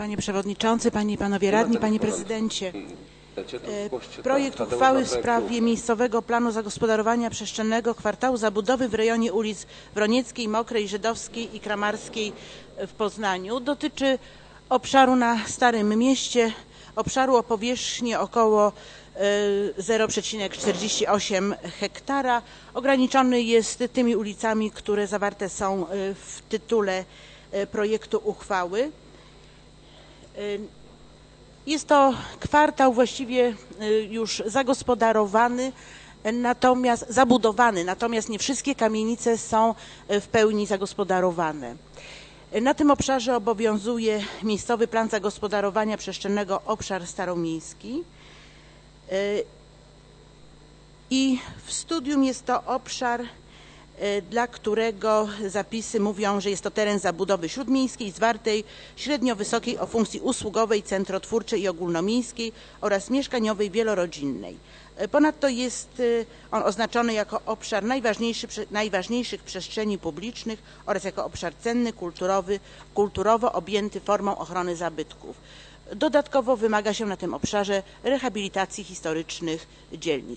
Panie Przewodniczący, Panie i Panowie Radni, Panie Prezydencie. Projekt uchwały w sprawie miejscowego planu zagospodarowania przestrzennego kwartału zabudowy w rejonie ulic Wronieckiej, Mokrej, Żydowskiej i Kramarskiej w Poznaniu dotyczy obszaru na Starym Mieście, obszaru o powierzchni około 0,48 hektara. Ograniczony jest tymi ulicami, które zawarte są w tytule projektu uchwały. Jest to kwartał właściwie już zagospodarowany, zabudowany, natomiast nie wszystkie kamienice są w pełni zagospodarowane. Na tym obszarze obowiązuje miejscowy plan zagospodarowania przestrzennego obszar staromiejski i w studium jest to obszar, dla którego zapisy mówią, że jest to teren zabudowy śródmiejskiej, zwartej, średnio wysokiej o funkcji usługowej, centrotwórczej i ogólnomiejskiej oraz mieszkaniowej wielorodzinnej. Ponadto jest on oznaczony jako obszar najważniejszych przestrzeni publicznych oraz jako obszar cenny, kulturowo objęty formą ochrony zabytków. Dodatkowo wymaga się na tym obszarze rehabilitacji historycznych dzielnic.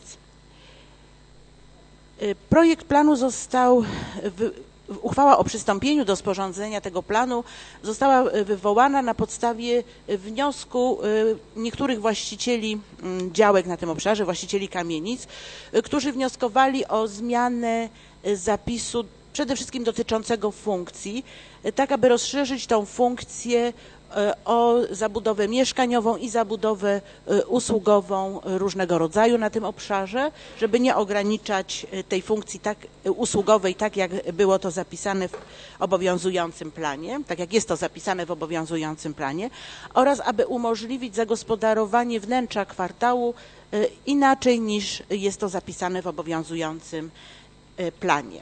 Projekt planu uchwała o przystąpieniu do sporządzenia tego planu została wywołana na podstawie wniosku niektórych właścicieli działek na tym obszarze, właścicieli kamienic, którzy wnioskowali o zmianę zapisu przede wszystkim dotyczącego funkcji, tak aby rozszerzyć tą funkcję o zabudowę mieszkaniową i zabudowę usługową różnego rodzaju na tym obszarze, żeby nie ograniczać tej funkcji usługowej, tak jak było to zapisane w obowiązującym planie, tak jak jest to zapisane w obowiązującym planie, oraz aby umożliwić zagospodarowanie wnętrza kwartału inaczej niż jest to zapisane w obowiązującym planie.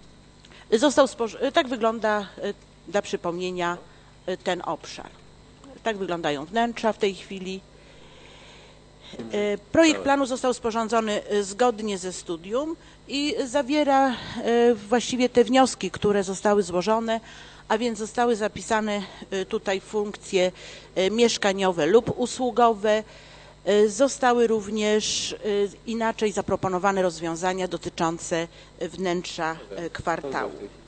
Tak wygląda dla przypomnienia ten obszar. Tak wyglądają wnętrza w tej chwili. Projekt planu został sporządzony zgodnie ze studium i zawiera właściwie te wnioski, które zostały złożone, a więc zostały zapisane tutaj funkcje mieszkaniowe lub usługowe. Zostały również inaczej zaproponowane rozwiązania dotyczące wnętrza kwartału.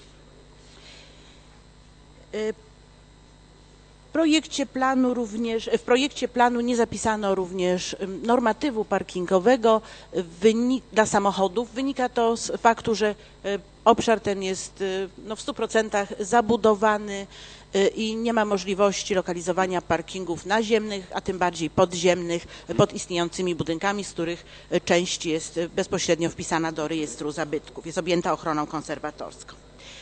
W projekcie planu nie zapisano również normatywu parkingowego dla samochodów. Wynika to z faktu, że obszar ten jest w 100% zabudowany i nie ma możliwości lokalizowania parkingów naziemnych, a tym bardziej podziemnych pod istniejącymi budynkami, z których część jest bezpośrednio wpisana do rejestru zabytków, jest objęta ochroną konserwatorską.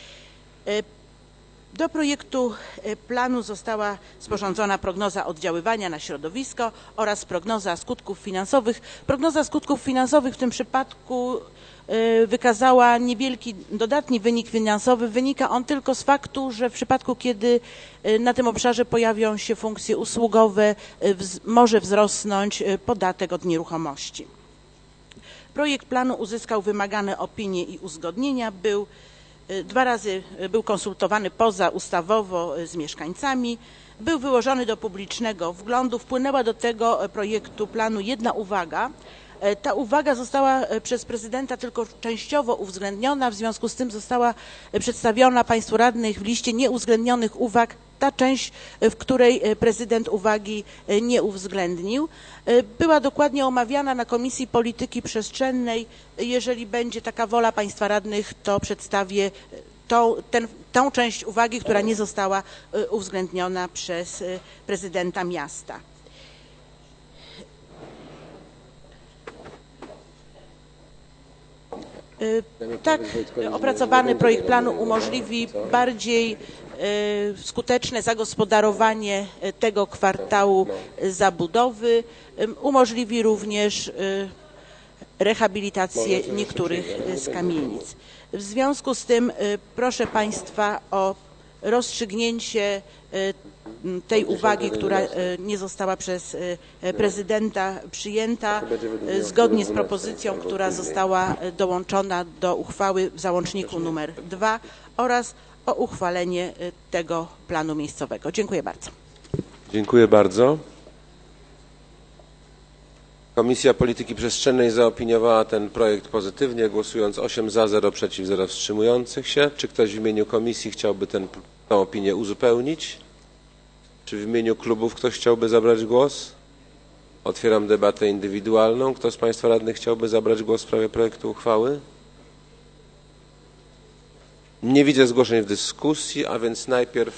Do projektu planu została sporządzona prognoza oddziaływania na środowisko oraz prognoza skutków finansowych. Prognoza skutków finansowych w tym przypadku wykazała niewielki dodatni wynik finansowy. Wynika on tylko z faktu, że w przypadku, kiedy na tym obszarze pojawią się funkcje usługowe, może wzrosnąć podatek od nieruchomości. Projekt planu uzyskał wymagane opinie i uzgodnienia. Dwa razy był konsultowany pozaustawowo z mieszkańcami, był wyłożony do publicznego wglądu. Wpłynęła do tego projektu planu jedna uwaga. Ta uwaga została przez prezydenta tylko częściowo uwzględniona, w związku z tym została przedstawiona Państwu radnych w liście nieuwzględnionych uwag ta część, w której prezydent uwagi nie uwzględnił. Była dokładnie omawiana na Komisji Polityki Przestrzennej. Jeżeli będzie taka wola Państwa radnych, to przedstawię tą część uwagi, która nie została uwzględniona przez prezydenta miasta. Tak opracowany projekt planu umożliwi bardziej skuteczne zagospodarowanie tego kwartału zabudowy, umożliwi również rehabilitację niektórych z kamienic. W związku z tym proszę Państwa o rozstrzygnięcie tej uwagi, która nie została przez prezydenta przyjęta, zgodnie z propozycją, która została dołączona do uchwały w załączniku nr 2 oraz o uchwalenie tego planu miejscowego. Dziękuję bardzo. Dziękuję bardzo. Komisja Polityki Przestrzennej zaopiniowała ten projekt pozytywnie, głosując 8 za, 0 przeciw, 0 wstrzymujących się. Czy ktoś w imieniu komisji chciałby tę opinię uzupełnić? Czy w imieniu klubów ktoś chciałby zabrać głos? Otwieram debatę indywidualną. Kto z Państwa radnych chciałby zabrać głos w sprawie projektu uchwały? Nie widzę zgłoszeń w dyskusji, a więc najpierw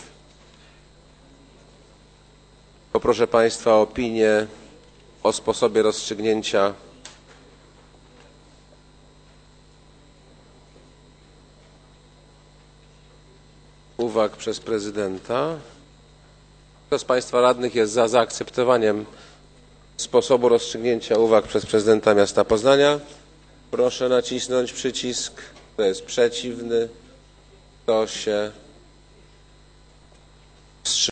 poproszę Państwa o opinię o sposobie rozstrzygnięcia uwag przez prezydenta. Kto z Państwa radnych jest za zaakceptowaniem sposobu rozstrzygnięcia uwag przez prezydenta miasta Poznania? Proszę nacisnąć przycisk. Kto jest przeciwny? Kto się